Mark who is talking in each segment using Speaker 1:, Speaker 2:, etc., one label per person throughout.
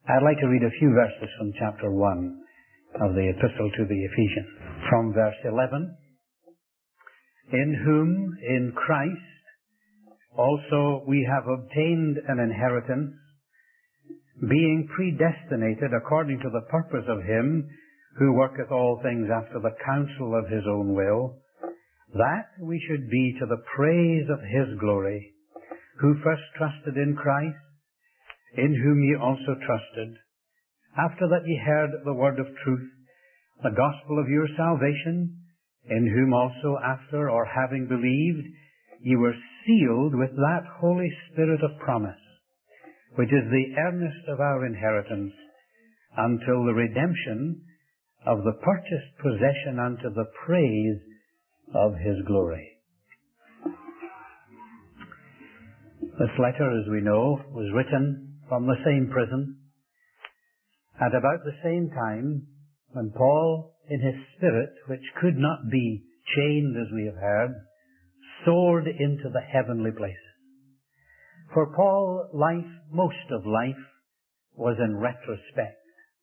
Speaker 1: I'd like to read a few verses from chapter 1 of the Epistle to the Ephesians. From verse 11, in whom, in Christ, also we have obtained an inheritance, being predestinated according to the purpose of Him who worketh all things after the counsel of His own will, that we should be to the praise of His glory, who first trusted in Christ, in whom ye also trusted, after that ye heard the word of truth, the gospel of your salvation, in whom also after, or having believed, ye were sealed with that Holy Spirit of promise, which is the earnest of our inheritance, until the redemption of the purchased possession unto the praise of His glory. This letter, as we know, was written from the same prison at about the same time when Paul, in his spirit, which could not be chained as we have heard, soared into the heavenly places. For Paul, most of life, was in retrospect.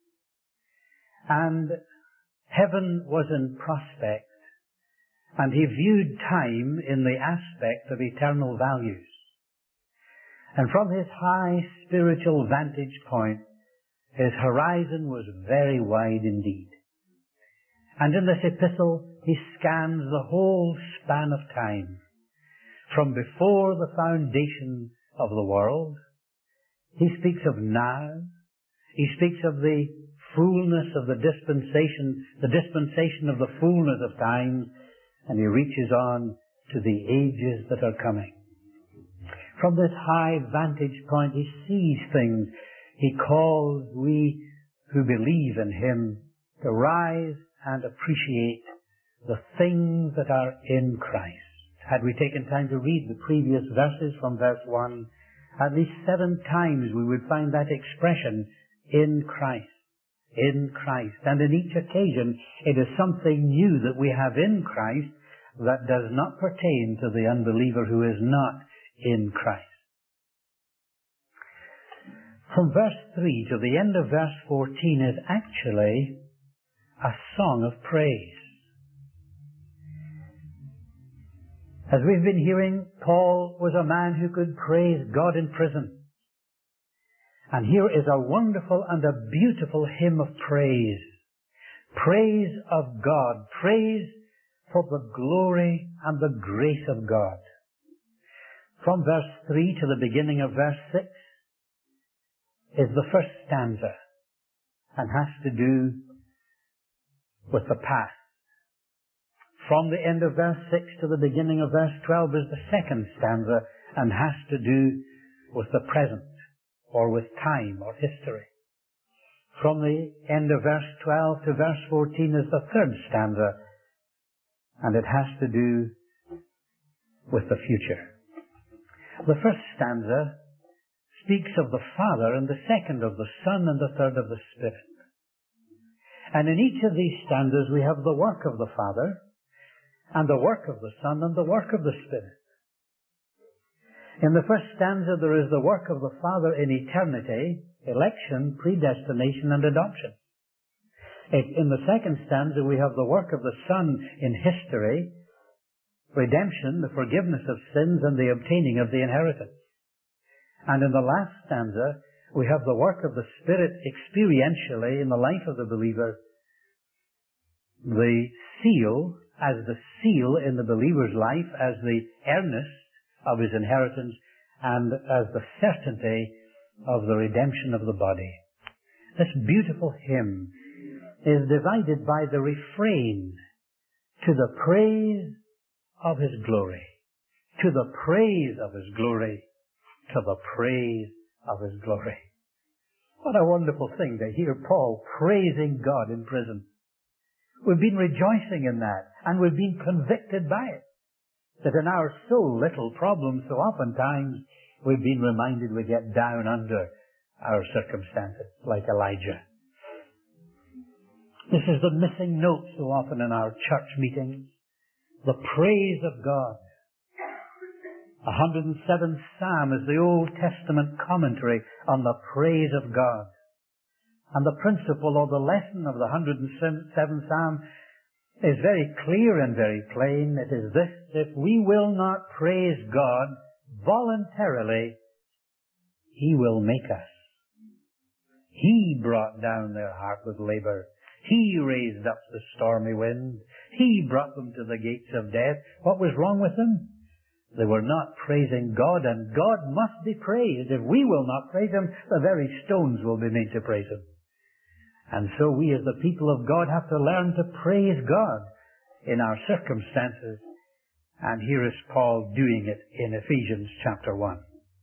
Speaker 1: And heaven was in prospect. And he viewed time in the aspect of eternal values. And from his high spiritual vantage point, his horizon was very wide indeed. And in this epistle, he scans the whole span of time, from before the foundation of the world. He speaks of now. He speaks of the fullness of the dispensation of the fullness of times, and he reaches on to the ages that are coming. From this high vantage point, he sees things. He calls we who believe in Him to rise and appreciate the things that are in Christ. Had we taken time to read the previous verses from verse 1, at least 7 times we would find that expression, in Christ. In Christ. And in each occasion, it is something new that we have in Christ that does not pertain to the unbeliever who is not in Christ. From verse 3 to the end of verse 14 is actually a song of praise. As we've been hearing, Paul was a man who could praise God in prison. And here is a wonderful and a beautiful hymn of praise. Praise of God. Praise for the glory and the grace of God. From verse 3 to the beginning of verse 6 is the first stanza and has to do with the past. From the end of verse 6 to the beginning of verse 12 is the second stanza and has to do with the present, or with time or history. From the end of verse 12 to verse 14 is the third stanza, and it has to do with the future. The first stanza speaks of the Father, and the second of the Son, and the third of the Spirit. And in each of these stanzas we have the work of the Father, and the work of the Son, and the work of the Spirit. In the first stanza there is the work of the Father in eternity, election, predestination, and adoption. In the second stanza we have the work of the Son in history, redemption, the forgiveness of sins, and the obtaining of the inheritance. And in the last stanza we have the work of the Spirit experientially in the life of the believer, the seal, as the seal in the believer's life, as the earnest of his inheritance, and as the certainty of the redemption of the body. This beautiful hymn is divided by the refrain, to the praise of His glory, to the praise of His glory, to the praise of His glory. What a wonderful thing to hear Paul praising God in prison. We've been rejoicing in that, and we've been convicted by it. That in our so little problems, so oftentimes we've been reminded we get down under our circumstances, like Elijah. This is the missing note so often in our church meetings. The praise of God. 107th Psalm is the Old Testament commentary on the praise of God. And the principle or the lesson of the 107th Psalm is very clear and very plain. It is this: if we will not praise God voluntarily, He will make us. He brought down their heart with labor. He raised up the stormy wind. He brought them to the gates of death. What was wrong with them? They were not praising God, and God must be praised. If we will not praise Him, the very stones will be made to praise Him. And so we as the people of God have to learn to praise God in our circumstances. And here is Paul doing it in Ephesians chapter 1.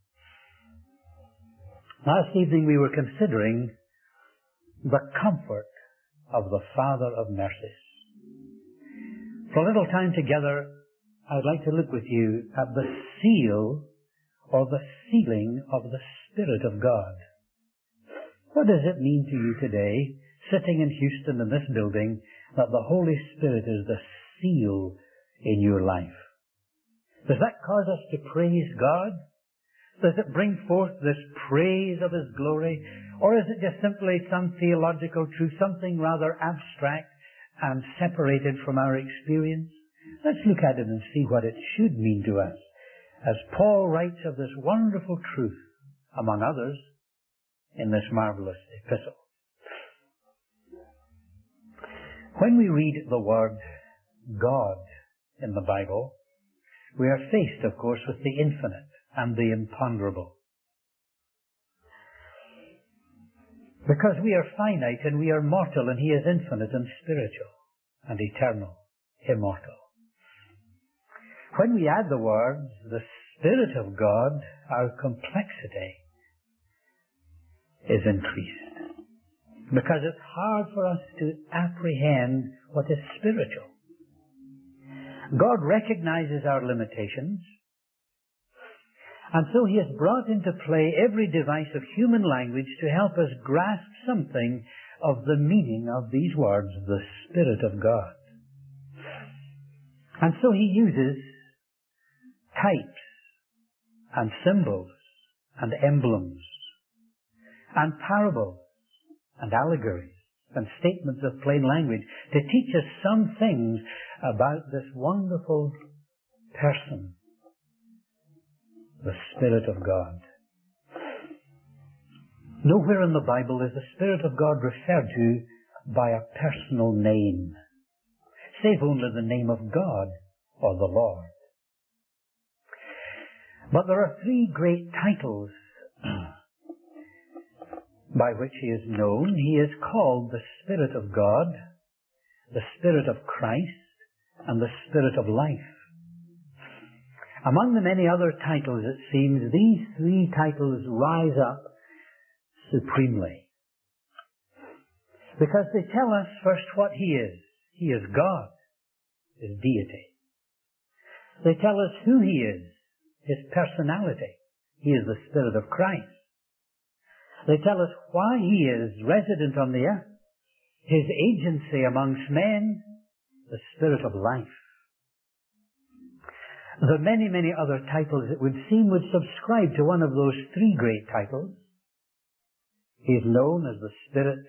Speaker 1: Last evening we were considering the comfort of the Father of mercies. For a little time together, I'd like to look with you at the seal or the sealing of the Spirit of God. What does it mean to you today, sitting in Houston in this building, that the Holy Spirit is the seal in your life? Does that cause us to praise God? Does it bring forth this praise of His glory? Or is it just simply some theological truth, something rather abstract and separated from our experience? Let's look at it and see what it should mean to us, as Paul writes of this wonderful truth, among others, in this marvelous epistle. When we read the word God in the Bible, we are faced, of course, with the infinite and the imponderable. Because we are finite and we are mortal, and He is infinite and spiritual and eternal, immortal. When we add the words, the Spirit of God, our complexity is increased. Because it's hard for us to apprehend what is spiritual. God recognizes our limitations, and so He has brought into play every device of human language to help us grasp something of the meaning of these words, the Spirit of God. And so He uses types and symbols and emblems and parables and allegories and statements of plain language to teach us some things about this wonderful person, the Spirit of God. Nowhere in the Bible is the Spirit of God referred to by a personal name, save only the name of God or the Lord. But there are three great titles by which He is known. He is called the Spirit of God, the Spirit of Christ, and the Spirit of life. Among the many other titles, it seems, these three titles rise up supremely. Because they tell us first what He is. He is God, His deity. They tell us who He is, His personality. He is the Spirit of Christ. They tell us why He is resident on the earth, His agency amongst men, the Spirit of life. The many, many other titles, it would seem, would subscribe to one of those three great titles. He is known as the Spirit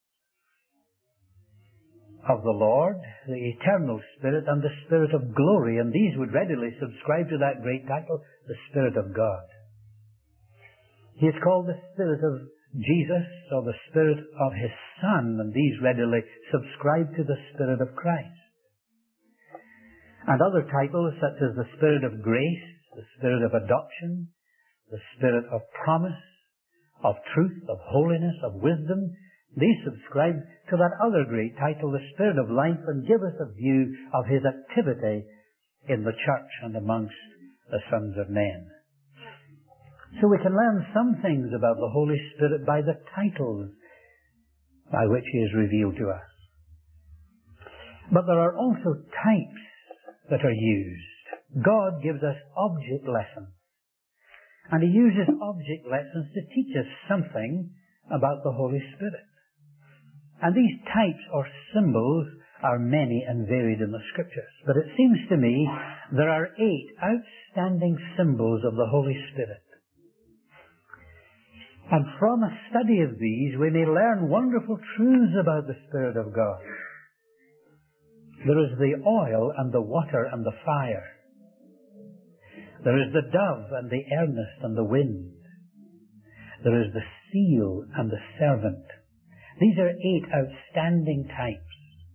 Speaker 1: of the Lord, the Eternal Spirit, and the Spirit of glory, and these would readily subscribe to that great title, the Spirit of God. He is called the Spirit of Jesus, or the Spirit of His Son, and these readily subscribe to the Spirit of Christ. And other titles such as the Spirit of grace, the Spirit of adoption, the Spirit of promise, of truth, of holiness, of wisdom, these subscribe to that other great title, the Spirit of life, and give us a view of His activity in the church and amongst the sons of men. So we can learn some things about the Holy Spirit by the titles by which He is revealed to us. But there are also types that are used. God gives us object lessons. And He uses object lessons to teach us something about the Holy Spirit. And these types or symbols are many and varied in the Scriptures. But it seems to me there are 8 outstanding symbols of the Holy Spirit. And from a study of these, we may learn wonderful truths about the Spirit of God. There is the oil and the water and the fire. There is the dove and the earnest and the wind. There is the seal and the servant. These are 8 outstanding types.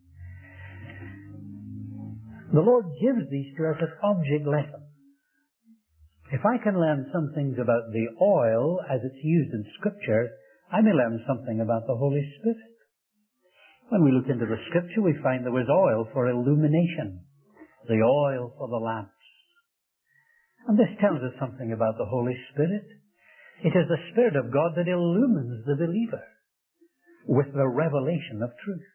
Speaker 1: The Lord gives these to us as object lessons. If I can learn some things about the oil as it's used in Scripture, I may learn something about the Holy Spirit. When we look into the Scripture, we find there was oil for illumination, the oil for the lamps. And this tells us something about the Holy Spirit. It is the Spirit of God that illumines the believer with the revelation of truth.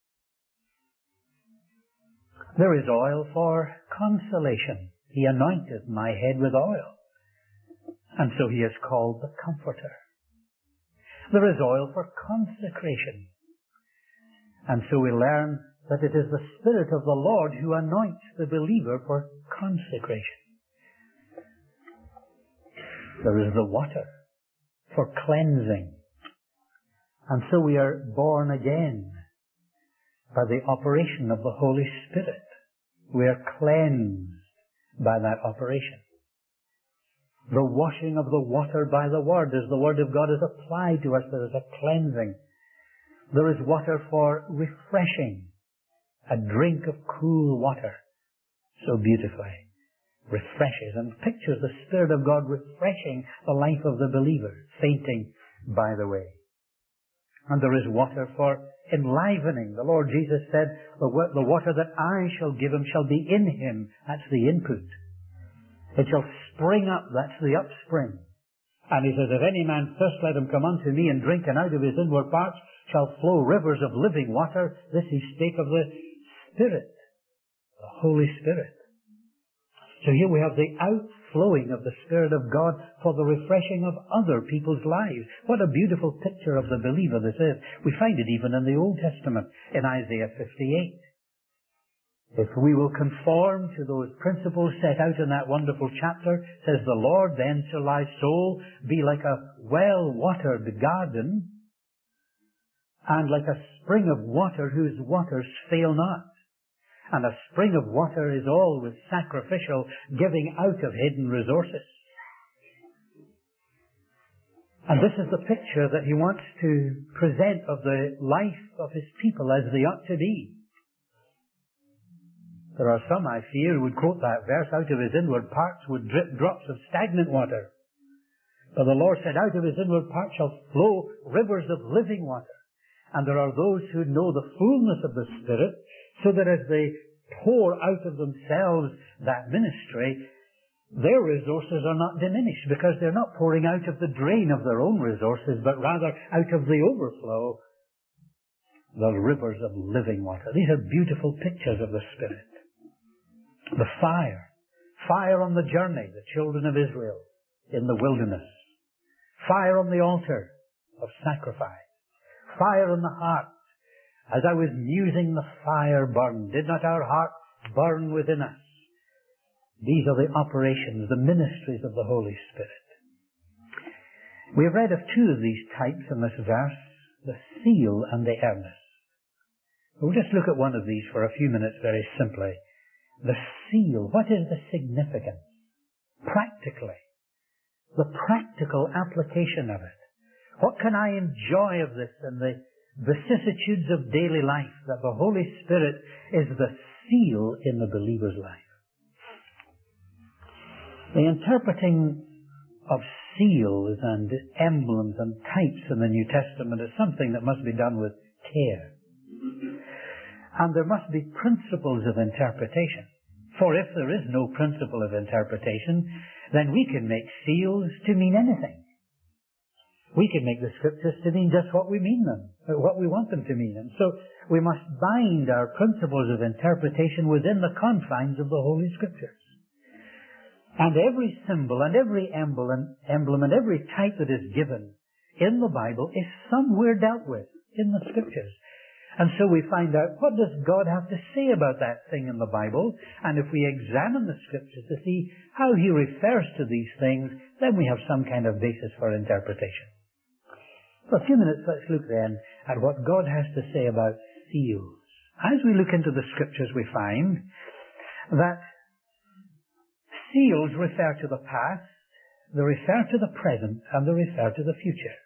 Speaker 1: There is oil for consolation. He anointed my head with oil, and so he is called the Comforter. There is oil for consecration, and so we learn that it is the Spirit of the Lord who anoints the believer for consecration. There is the water for cleansing, and so we are born again by the operation of the Holy Spirit. We are cleansed by that operation. The washing of the water by the Word, as the Word of God is applied to us, there is a cleansing. There is water for refreshing, a drink of cool water, so beautifully refreshes and pictures the Spirit of God refreshing the life of the believer, fainting by the way. And there is water for enlivening. The Lord Jesus said, the water that I shall give him shall be in him. That's the input. It shall spring up. That's the upspring. And he says, if any man thirst, let him come unto me and drink, and out of his inward parts shall flow rivers of living water. This he spake of the Spirit, the Holy Spirit. So here we have the outflowing of the Spirit of God for the refreshing of other people's lives. What a beautiful picture of the believer this is. We find it even in the Old Testament, in Isaiah 58. If we will conform to those principles set out in that wonderful chapter, says the Lord, then shall thy soul be like a well-watered garden, and like a spring of water whose waters fail not. And a spring of water is always sacrificial, giving out of hidden resources. And this is the picture that he wants to present of the life of his people as they ought to be. There are some, I fear, who would quote that verse, out of his inward parts would drip drops of stagnant water. But the Lord said, out of his inward parts shall flow rivers of living water. And there are those who know the fullness of the Spirit, so that as they pour out of themselves that ministry, their resources are not diminished, because they're not pouring out of the drain of their own resources, but rather out of the overflow, the rivers of living water. These are beautiful pictures of the Spirit. The fire on the journey, the children of Israel in the wilderness. Fire on the altar of sacrifice. Fire in the heart. As I was musing, the fire burned. Did not our hearts burn within us? These are the operations, the ministries of the Holy Spirit. We have read of 2 of these types in this verse, the seal and the earnest. We'll just look at one of these for a few minutes very simply. The seal, what is the significance? Practically. The practical application of it. What can I enjoy of this in the vicissitudes of daily life, that the Holy Spirit is the seal in the believer's life? The interpreting of seals and emblems and types in the New Testament is something that must be done with care. And there must be principles of interpretation. For if there is no principle of interpretation, then we can make seals to mean anything. We can make the Scriptures to mean just what we mean them, what we want them to mean. And so we must bind our principles of interpretation within the confines of the Holy Scriptures. And every symbol and every emblem and every type that is given in the Bible is somewhere dealt with in the Scriptures. And so we find out, what does God have to say about that thing in the Bible? And if we examine the Scriptures to see how he refers to these things, then we have some kind of basis for interpretation. For a few minutes, let's look then at what God has to say about seals. As we look into the Scriptures, we find that seals refer to the past, they refer to the present, and they refer to the future.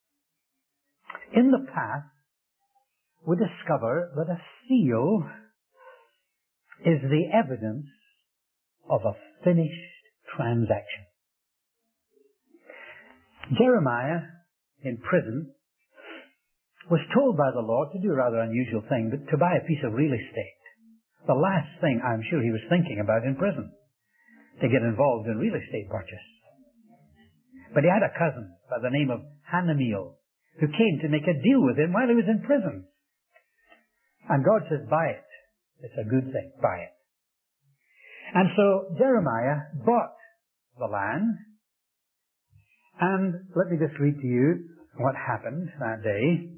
Speaker 1: In the past, we discover that a seal is the evidence of a finished transaction. Jeremiah, in prison, was told by the Lord to do a rather unusual thing, but to buy a piece of real estate. The last thing I'm sure he was thinking about in prison, to get involved in real estate purchase. But he had a cousin by the name of Hananiel who came to make a deal with him while he was in prison. And God says, buy it. It's a good thing. Buy it. And so Jeremiah bought the land. And let me just read to you what happened that day.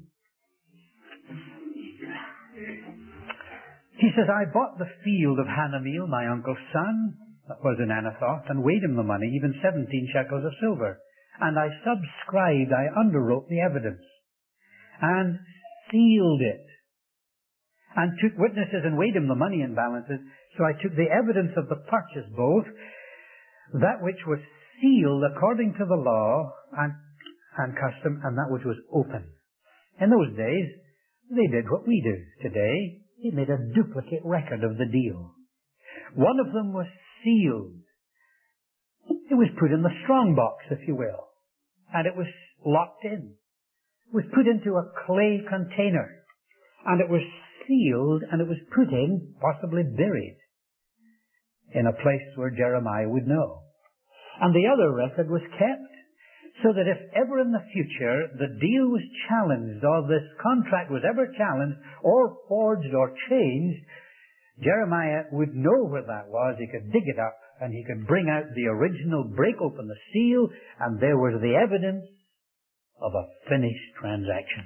Speaker 1: He says, I bought the field of Hananiel, my uncle's son, that was in Anathoth, and weighed him the money, even 17 shekels of silver. And I subscribed, I underwrote the evidence, and sealed it, and took witnesses and weighed him the money in balances. So I took the evidence of the purchase, both that which was sealed according to the law and custom, and that which was open. In those days, they did what we do today. They made a duplicate record of the deal. One of them was sealed. It was put in the strong box, if you will, and it was locked in. It was put into a clay container, and it was sealed, and it was put in, possibly buried, in a place where Jeremiah would know. And the other record was kept, so that if ever in the future the deal was challenged, or this contract was ever challenged, or forged, or changed, Jeremiah would know where that was. He could dig it up, and he could bring out the original, break open the seal, and there was the evidence of a finished transaction.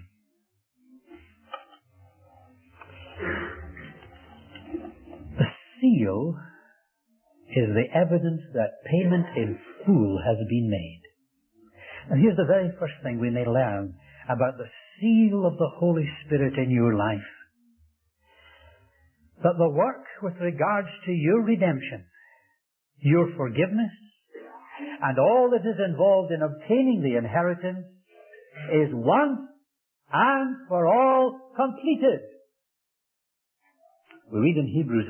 Speaker 1: The seal is the evidence that payment in full has been made. And here's the very first thing we may learn about the seal of the Holy Spirit in your life. That the work with regards to your redemption, your forgiveness, and all that is involved in obtaining the inheritance is once and for all completed. We read in Hebrews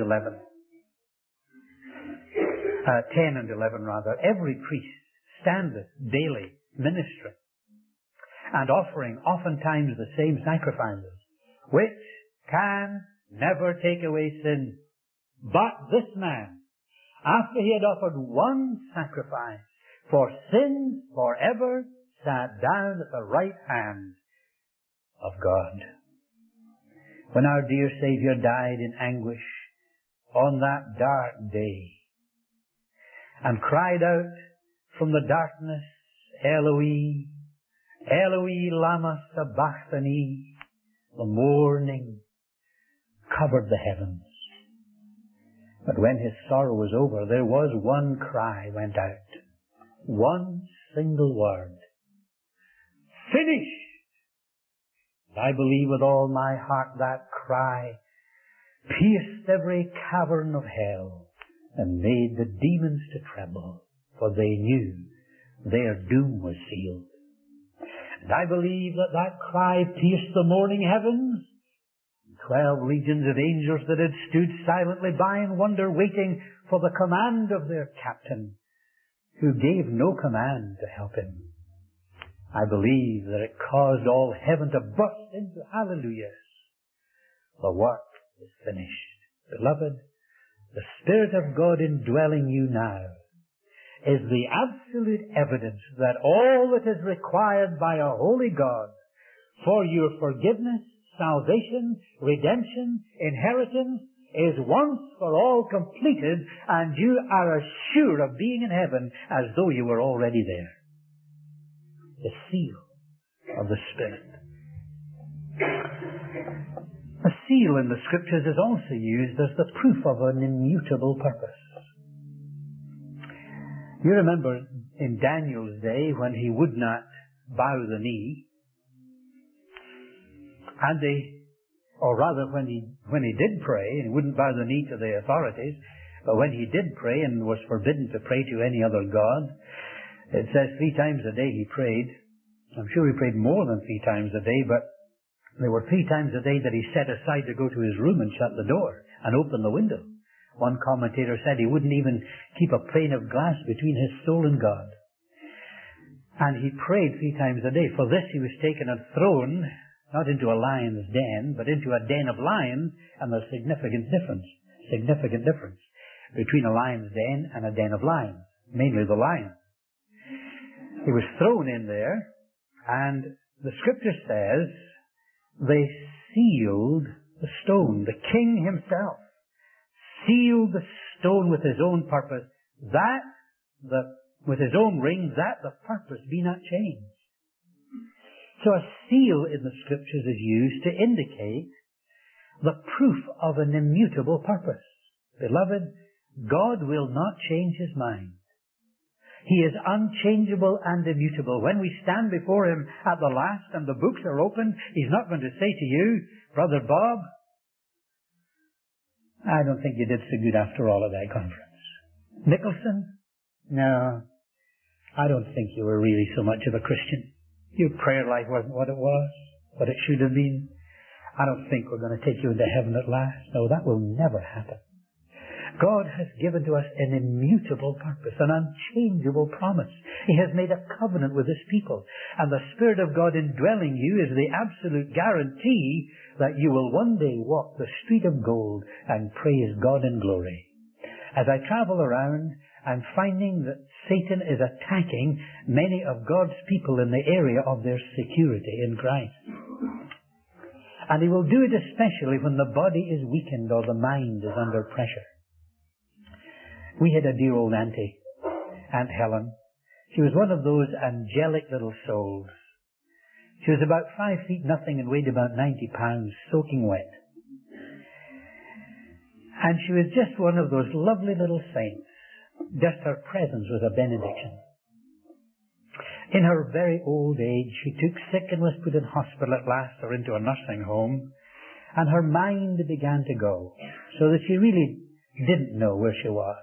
Speaker 1: 10 and 11 rather, every priest standeth daily ministering and offering oftentimes the same sacrifices, which can never take away sin. But this man, after he had offered one sacrifice for sins forever, sat down at the right hand of God. When our dear Savior died in anguish on that dark day and cried out from the darkness, Eloi, Eloi lama sabachthani, the mourning covered the heavens. But when his sorrow was over, there was one cry went out. One single word. Finished! I believe with all my heart that cry pierced every cavern of hell and made the demons to tremble, for they knew their doom was sealed. And I believe that that cry pierced the morning heavens. 12 legions of angels that had stood silently by in wonder, waiting for the command of their captain, who gave no command to help him. I believe that it caused all heaven to burst into hallelujahs. The work is finished. Beloved, the Spirit of God indwelling you now is the absolute evidence that all that is required by a holy God for your forgiveness, salvation, redemption, inheritance is once for all completed, and you are assured of being in heaven as though you were already there. The seal of the Spirit. A seal in the Scriptures is also used as the proof of an immutable purpose. You remember in Daniel's day when he would not bow the knee, And or rather when he did pray, and he wouldn't bow the knee to the authorities, but when he did pray and was forbidden to pray to any other god, it says 3 times a day he prayed. I'm sure he prayed more than 3 times a day, but there were 3 times a day that he set aside to go to his room and shut the door and open the window. One commentator said he wouldn't even keep a pane of glass between his soul and God. And he prayed 3 times a day. For this he was taken and thrown, not into a lion's den, but into a den of lions, and there's significant difference between a lion's den and a den of lions, mainly the lions. He was thrown in there, and the scripture says they sealed the stone. The king himself sealed the stone with his own purpose, with his own ring, that the purpose be not changed. So a seal in the scriptures is used to indicate the proof of an immutable purpose. Beloved, God will not change his mind. He is unchangeable and immutable. When we stand before him at the last and the books are opened, he's not going to say to you, Brother Bob, I don't think you did so good after all at that conference. Nicholson, no, I don't think you were really so much of a Christian. Your prayer life wasn't what it was, what it should have been. I don't think we're going to take you into heaven at last. No, that will never happen. God has given to us an immutable purpose, an unchangeable promise. He has made a covenant with his people. And the Spirit of God indwelling you is the absolute guarantee that you will one day walk the street of gold and praise God in glory. As I travel around, I'm finding that Satan is attacking many of God's people in the area of their security in Christ. And he will do it especially when the body is weakened or the mind is under pressure. We had a dear old auntie, Aunt Helen. She was one of those angelic little souls. She was about 5 feet nothing and weighed about 90 pounds, soaking wet. And she was just one of those lovely little saints. Just her presence was a benediction. In her very old age, she took sick and was put in hospital at last or into a nursing home. And her mind began to go, so that she really didn't know where she was.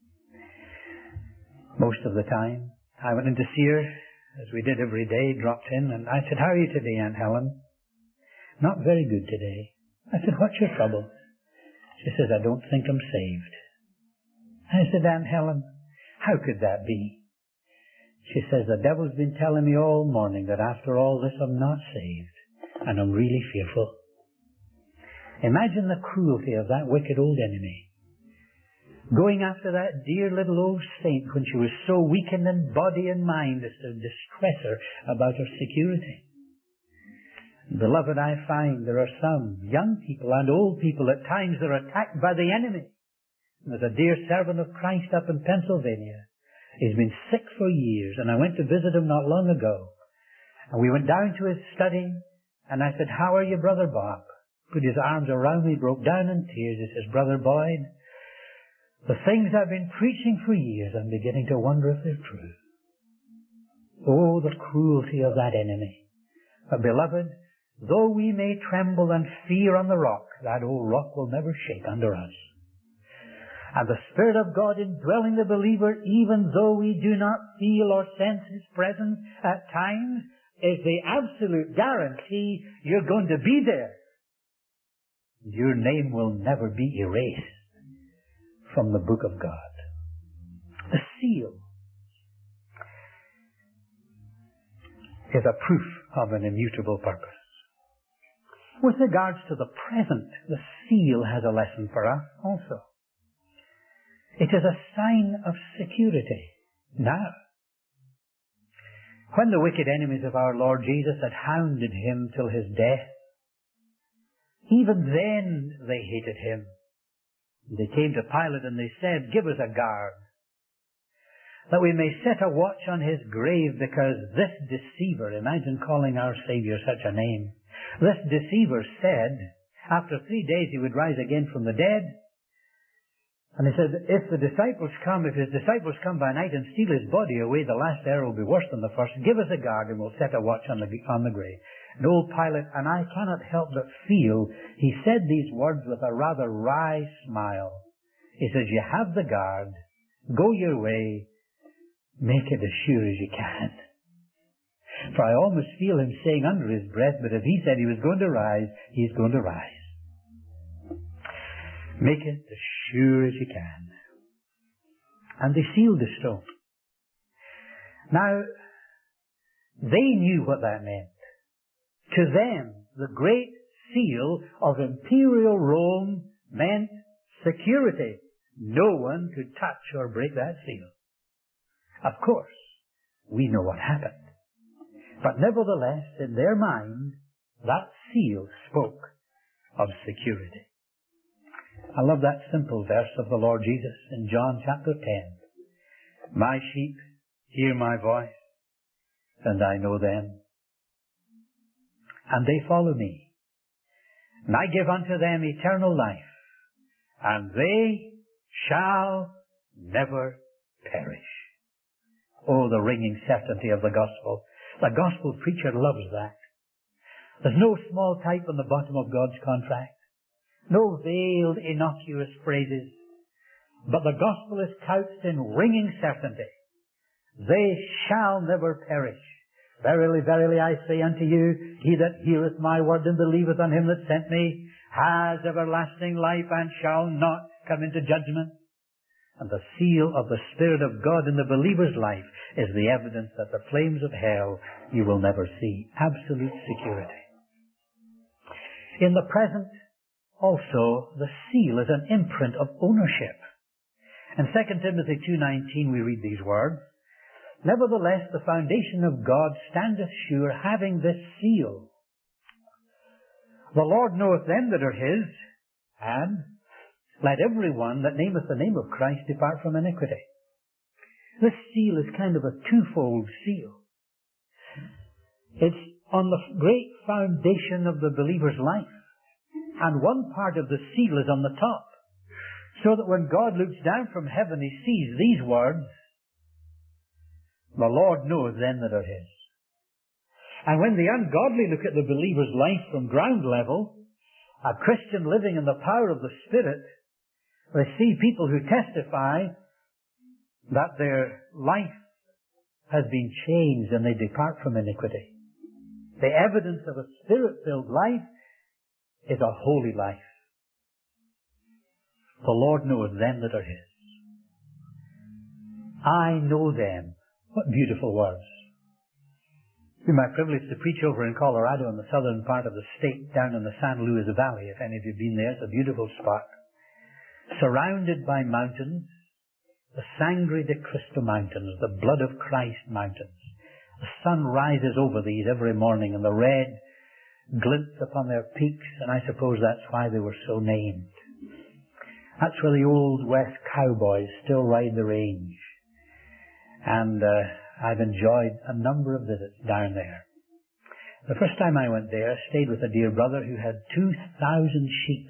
Speaker 1: Most of the time, I went in to see her, as we did every day, dropped in, and I said, how are you today, Aunt Helen? Not very good today. I said, what's your trouble? She says, I don't think I'm saved. I said, Aunt Helen, how could that be? She says, the devil's been telling me all morning that after all this I'm not saved, and I'm really fearful. Imagine the cruelty of that wicked old enemy. Going after that dear little old saint when she was so weakened in body and mind as to distress her about her security. Beloved, I find there are some young people and old people at times that are attacked by the enemy. There's a dear servant of Christ up in Pennsylvania. He's been sick for years, and I went to visit him not long ago. And we went down to his study, and I said, how are you, Brother Bob? Put his arms around me, broke down in tears. He says, Brother Boyd, the things I've been preaching for years, I'm beginning to wonder if they're true. Oh, the cruelty of that enemy. But beloved, though we may tremble and fear on the rock, that old rock will never shake under us. And the Spirit of God indwelling the believer, even though we do not feel or sense his presence at times, is the absolute guarantee you're going to be there. Your name will never be erased from the book of God. The seal is a proof of an immutable purpose. With regards to the present, the seal has a lesson for us also. It is a sign of security now. When the wicked enemies of our Lord Jesus had hounded him till his death, even then they hated him. They came to Pilate and they said, give us a guard, that we may set a watch on his grave, because this deceiver, imagine calling our Savior such a name, this deceiver said, after 3 days he would rise again from the dead. And he said, if his disciples come by night and steal his body away, the last hour will be worse than the first. Give us a guard and we'll set a watch on the grave. And old Pilate, and I cannot help but feel, he said these words with a rather wry smile. He says, you have the guard, go your way, make it as sure as you can. For I almost feel him saying under his breath, but if he said he was going to rise, he's going to rise. Make it as sure as you can. And they sealed the stone. Now, they knew what that meant. To them, the great seal of imperial Rome meant security. No one could touch or break that seal. Of course, we know what happened. But nevertheless, in their mind, that seal spoke of security. I love that simple verse of the Lord Jesus in John chapter 10. My sheep hear my voice, and I know them, and they follow me. And I give unto them eternal life, and they shall never perish. Oh, the ringing certainty of the gospel. The gospel preacher loves that. There's no small type on the bottom of God's contract. No veiled, innocuous phrases. But the gospel is couched in ringing certainty. They shall never perish. Verily, verily, I say unto you, he that heareth my word and believeth on him that sent me has everlasting life and shall not come into judgment. And the seal of the Spirit of God in the believer's life is the evidence that the flames of hell you will never see. Absolute security. In the present, also, the seal is an imprint of ownership. In 2 Timothy 2:19 we read these words, Nevertheless, the foundation of God standeth sure, having this seal. The Lord knoweth them that are his, and let every one that nameth the name of Christ depart from iniquity. This seal is kind of a twofold seal. It's on the great foundation of the believer's life. And one part of the seal is on the top. So that when God looks down from heaven, he sees these words, the Lord knoweth them that are his. And when the ungodly look at the believer's life from ground level, a Christian living in the power of the Spirit, they see people who testify that their life has been changed and they depart from iniquity. The evidence of a Spirit-filled life is a holy life. The Lord knoweth them that are his. I know them. What beautiful words. It's been my privilege to preach over in Colorado in the southern part of the state, down in the San Luis Valley. If any of you have been there, it's a beautiful spot. Surrounded by mountains, the Sangre de Cristo mountains, the blood of Christ mountains. The sun rises over these every morning and the red glints upon their peaks, and I suppose that's why they were so named. That's where the old West cowboys still ride the range. And I've enjoyed a number of visits down there. The first time I went there, I stayed with a dear brother who had 2,000 sheep,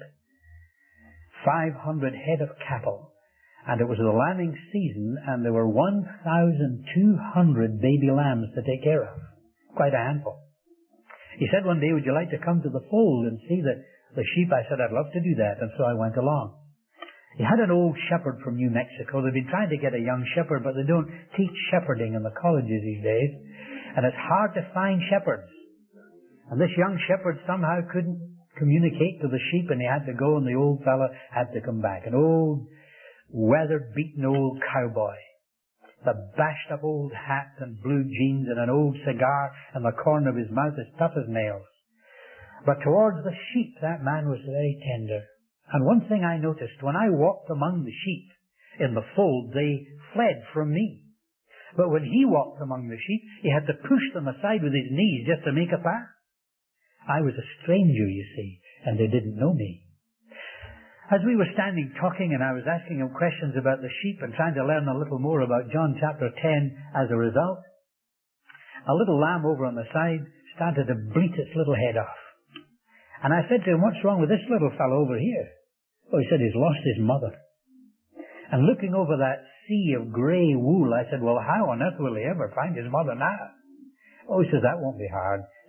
Speaker 1: 500 head of cattle, and it was the lambing season, and there were 1,200 baby lambs to take care of. Quite a handful. He said one day, would you like to come to the fold and see the sheep? I said, I'd love to do that, and so I went along. He had an old shepherd from New Mexico. They've been trying to get a young shepherd, but they don't teach shepherding in the colleges these days. And it's hard to find shepherds. And this young shepherd somehow couldn't communicate to the sheep, and he had to go, and the old fella had to come back. An old, weather-beaten old cowboy. The bashed-up old hat and blue jeans and an old cigar in the corner of his mouth as tough as nails. But towards the sheep, that man was very tender. And one thing I noticed, when I walked among the sheep in the fold, they fled from me. But when he walked among the sheep, he had to push them aside with his knees just to make a path. I was a stranger, you see, and they didn't know me. As we were standing talking and I was asking him questions about the sheep and trying to learn a little more about John chapter 10 as a result, a little lamb over on the side started to bleat its little head off. And I said to him, what's wrong with this little fellow over here? Oh, he said he's lost his mother. And looking over that sea of grey wool, I said, well, how on earth will he ever find his mother now? Oh, he says, that won't be hard.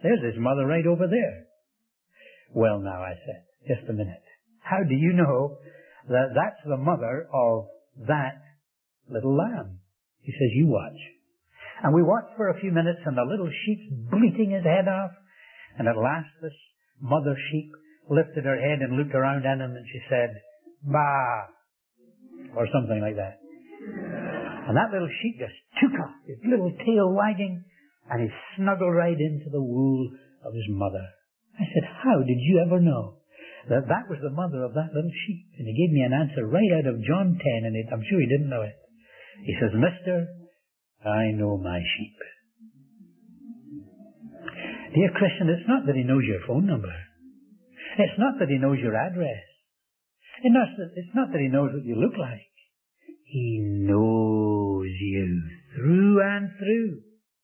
Speaker 1: There's his mother right over there. Well, now, I said, just a minute. How do you know that that's the mother of that little lamb? He says, you watch. And we watched for a few minutes, and the little sheep's bleating his head off. And at last this mother sheep lifted her head and looked around at him, and she said, "Bah," or something like that. And that little sheep just took off, his little tail wagging, and he snuggled right into the wool of his mother. I said, how did you ever know that that was the mother of that little sheep? And he gave me an answer right out of John 10, and I'm sure he didn't know it. He says, Mister, I know my sheep. Dear Christian, it's not that he knows your phone number. It's not that he knows your address. It's not that he knows what you look like. He knows you through and through.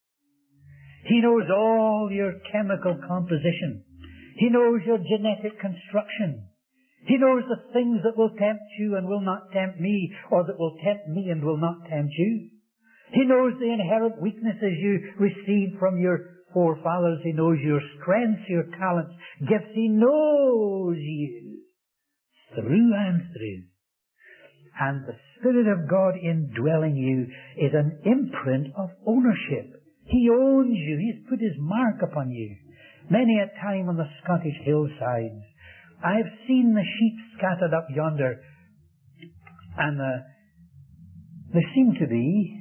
Speaker 1: He knows all your chemical composition. He knows your genetic construction. He knows the things that will tempt you and will not tempt me, or that will tempt me and will not tempt you. He knows the inherent weaknesses you received from your forefathers. He knows your strengths, your talents, gifts. He knows you through and through. And the Spirit of God indwelling you is an imprint of ownership. He owns you. He's put His mark upon you. Many a time on the Scottish hillsides, I've seen the sheep scattered up yonder, and they seem to be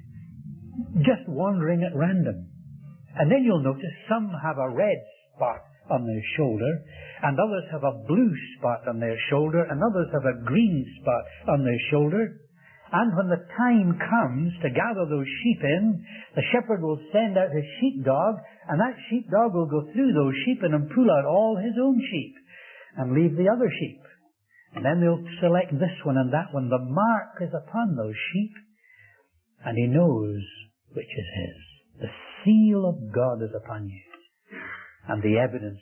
Speaker 1: just wandering at random. And then you'll notice some have a red spot on their shoulder, and others have a blue spot on their shoulder, and others have a green spot on their shoulder. And when the time comes to gather those sheep in, the shepherd will send out his sheepdog, and that sheepdog will go through those sheep and pull out all his own sheep and leave the other sheep. And then they'll select this one and that one. The mark is upon those sheep, and he knows which is his. The seal of God is upon you, and the evidence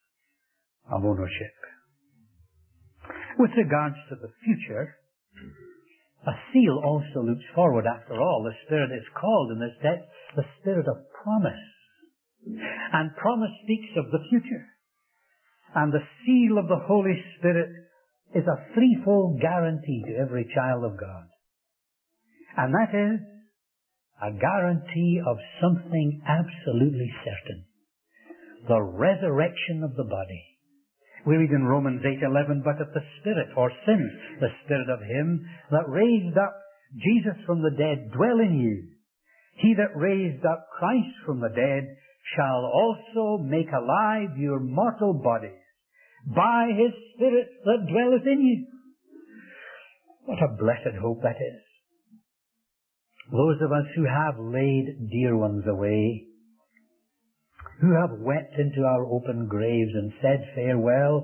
Speaker 1: of ownership. With regards to the future, a seal also looks forward. After all, the Spirit is called in this text the Spirit of promise. And promise speaks of the future. And the seal of the Holy Spirit is a threefold guarantee to every child of God. And that is a guarantee of something absolutely certain. The resurrection of the body. We read in Romans 8:11, but if the Spirit, or sin, the Spirit of Him that raised up Jesus from the dead dwell in you, He that raised up Christ from the dead shall also make alive your mortal bodies by His Spirit that dwelleth in you. What a blessed hope that is. Those of us who have laid dear ones away, who have wept into our open graves and said farewell,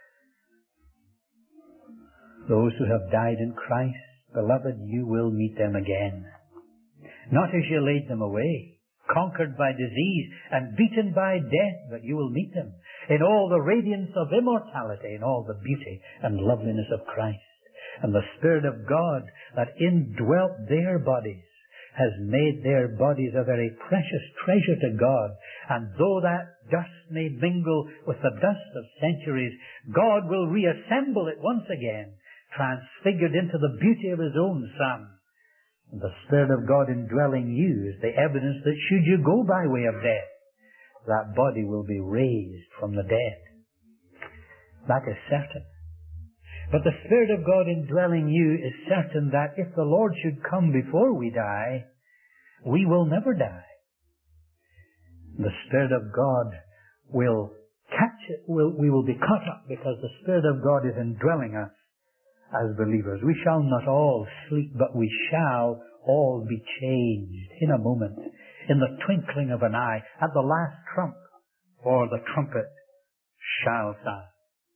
Speaker 1: those who have died in Christ, beloved, you will meet them again. Not as you laid them away, conquered by disease and beaten by death, but you will meet them in all the radiance of immortality, in all the beauty and loveliness of Christ. And the Spirit of God that indwelt their bodies has made their bodies a very precious treasure to God. And though that dust may mingle with the dust of centuries, God will reassemble it once again, transfigured into the beauty of His own Son. And the Spirit of God indwelling you is the evidence that should you go by way of death, that body will be raised from the dead. That is certain. But the Spirit of God indwelling you is certain that if the Lord should come before we die, we will never die. The Spirit of God will catch it, we will be caught up because the Spirit of God is indwelling us as believers. We shall not all sleep, but we shall all be changed in a moment, in the twinkling of an eye, at the last trump, for the trumpet shall sound.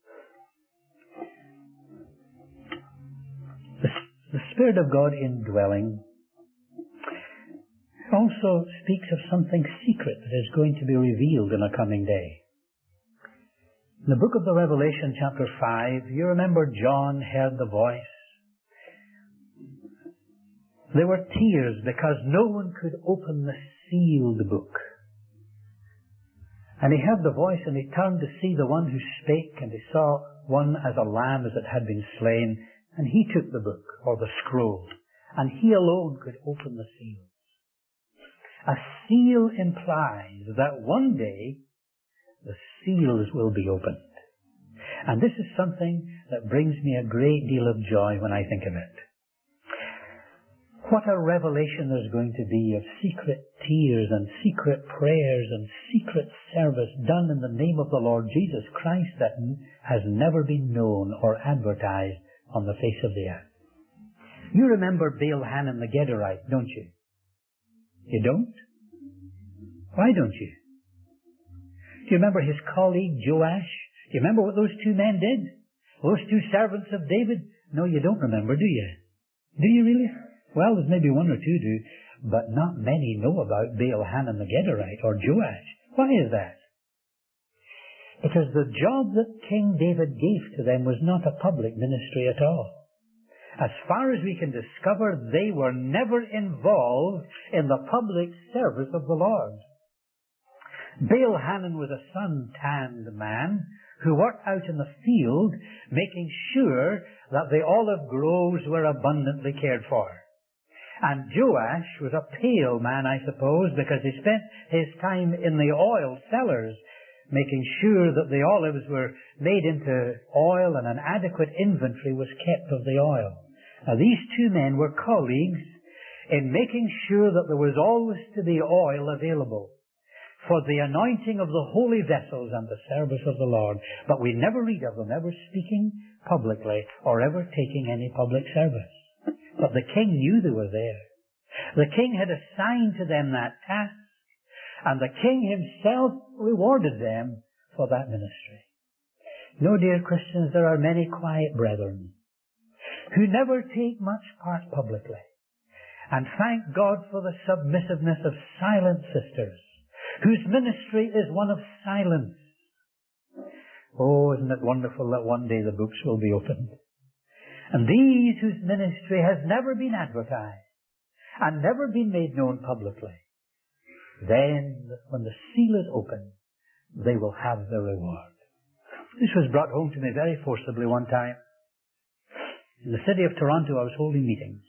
Speaker 1: The Spirit of God indwelling also speaks of something secret that is going to be revealed in a coming day. In the book of the Revelation, chapter 5, you remember John heard the voice. There were tears because no one could open the sealed book. And he heard the voice, and he turned to see the one who spake, and he saw one as a lamb as it had been slain, and he took the book, or the scroll, and he alone could open the seals. A seal implies that one day the seals will be opened. And this is something that brings me a great deal of joy when I think of it. What a revelation there's going to be of secret tears and secret prayers and secret service done in the name of the Lord Jesus Christ that has never been known or advertised on the face of the earth. You remember Baal-Hanan the Gederite, don't you? You don't? Why don't you? Do you remember his colleague Joash? Do you remember what those two men did? Those two servants of David? No, you don't remember, do you? Do you really? Well, there's maybe one or two do, but not many know about Baal-Hanan the Gederite or Joash. Why is that? Because the job that King David gave to them was not a public ministry at all. As far as we can discover, they were never involved in the public service of the Lord. Baal-Hanan was a sun-tanned man who worked out in the field, making sure that the olive groves were abundantly cared for. And Joash was a pale man, I suppose, because he spent his time in the oil cellars, making sure that the olives were made into oil and an adequate inventory was kept of the oil. Now, these two men were colleagues in making sure that there was always to be oil available for the anointing of the holy vessels and the service of the Lord. But we never read of them ever speaking publicly or ever taking any public service. But the king knew they were there. The king had assigned to them that task, and the king himself rewarded them for that ministry. No, dear Christians, there are many quiet brethren who never take much part publicly. And thank God for the submissiveness of silent sisters, whose ministry is one of silence. Oh, isn't it wonderful that one day the books will be opened? And these whose ministry has never been advertised and never been made known publicly, then when the seal is opened, they will have their reward. This was brought home to me very forcibly one time. In the city of Toronto, I was holding meetings.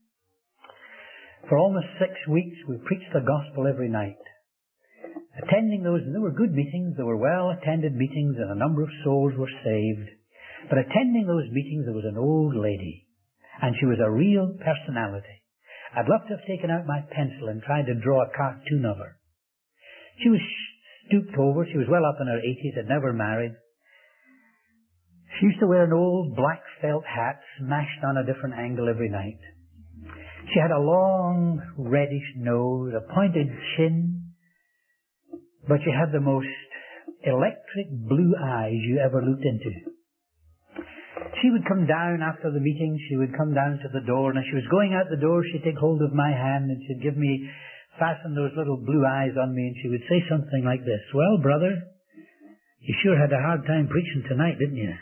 Speaker 1: For almost 6 weeks, we preached the gospel every night. Attending those, and they were good meetings, they were well-attended meetings, and a number of souls were saved. But attending those meetings, there was an old lady, and she was a real personality. I'd love to have taken out my pencil and tried to draw a cartoon of her. She was stooped over, she was well up in her 80s, had never married. She used to wear an old black felt hat, smashed on a different angle every night. She had a long, reddish nose, a pointed chin, but she had the most electric blue eyes you ever looked into. She would come down after the meeting, she would come down to the door, and as she was going out the door, she'd take hold of my hand and she'd give me, fasten those little blue eyes on me, and she would say something like this: "Well, brother, you sure had a hard time preaching tonight, didn't you?"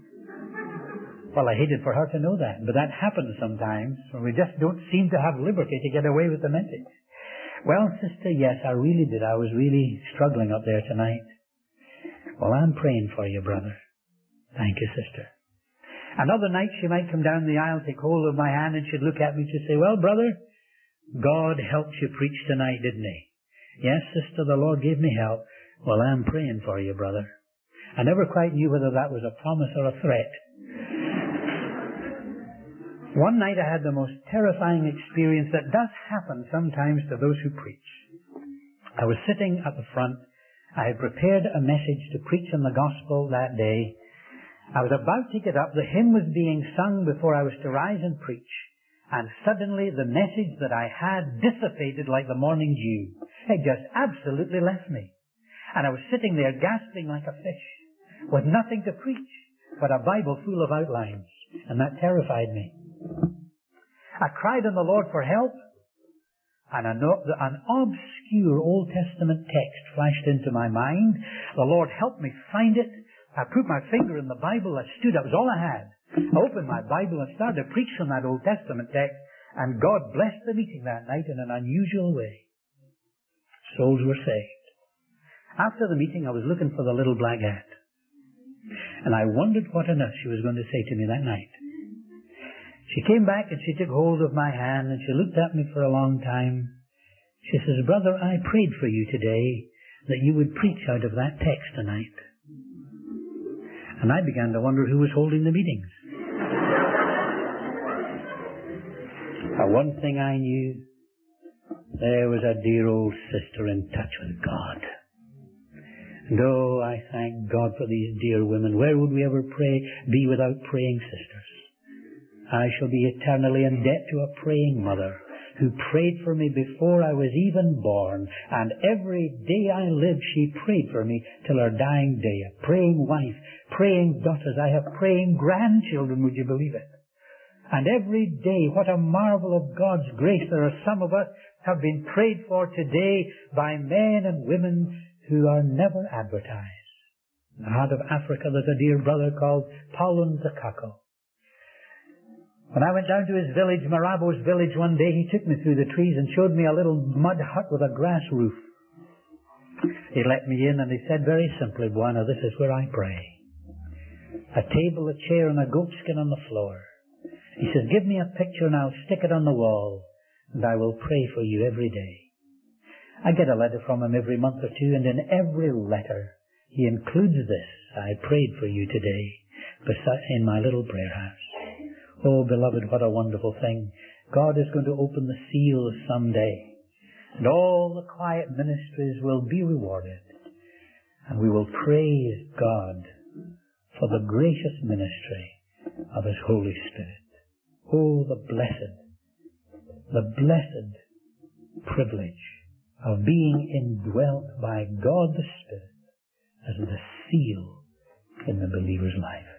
Speaker 1: Well, I hated for her to know that, but that happens sometimes when we just don't seem to have liberty to get away with the message. Well, sister, yes, I really did. I was really struggling up there tonight. Well, I'm praying for you, brother. Thank you, sister. Another night she might come down the aisle, take hold of my hand, and she'd look at me to say, "Well, brother, God helped you preach tonight, didn't he?" "Yes, sister, the Lord gave me help." "Well, I'm praying for you, brother." I never quite knew whether that was a promise or a threat. One night I had the most terrifying experience that does happen sometimes to those who preach. I was sitting at the front. I had prepared a message to preach in the gospel that day. I was about to get up. The hymn was being sung before I was to rise and preach. And suddenly the message that I had dissipated like the morning dew. It just absolutely left me. And I was sitting there gasping like a fish, with nothing to preach but a Bible full of outlines. And that terrified me. I cried on the Lord for help, and an obscure Old Testament text flashed into my mind. The Lord helped me find it. I put my finger in the Bible. I stood. That was all I had. I opened my Bible and started to preach from that Old Testament text, and God blessed the meeting that night in an unusual way. Souls were saved. After the meeting, I was looking for the little black hat. And I wondered what on earth she was going to say to me that night. She came back and she took hold of my hand and she looked at me for a long time. She says, "Brother, I prayed for you today that you would preach out of that text tonight." And I began to wonder who was holding the meetings. One thing I knew, there was a dear old sister in touch with God. And oh, I thank God for these dear women. Where would we ever be without praying sisters? I shall be eternally in debt to a praying mother who prayed for me before I was even born. And every day I lived, she prayed for me till her dying day. A praying wife, praying daughters. I have praying grandchildren, would you believe it? And every day, what a marvel of God's grace. There are some of us have been prayed for today by men and women who are never advertised. In the heart of Africa, there's a dear brother called Paulun Zakako. When I went down to his village, Marabo's village, one day, he took me through the trees and showed me a little mud hut with a grass roof. He let me in and he said very simply, "Buana, this is where I pray. A table, a chair, and a goatskin on the floor." He says, "Give me a picture and I'll stick it on the wall, and I will pray for you every day." I get a letter from him every month or two, and in every letter he includes this: "I prayed for you today in my little prayer house." Oh, beloved, what a wonderful thing. God is going to open the seals someday, and all the quiet ministries will be rewarded, and we will praise God for the gracious ministry of His Holy Spirit. Oh, the blessed privilege of being indwelt by God the Spirit as the seal in the believer's life.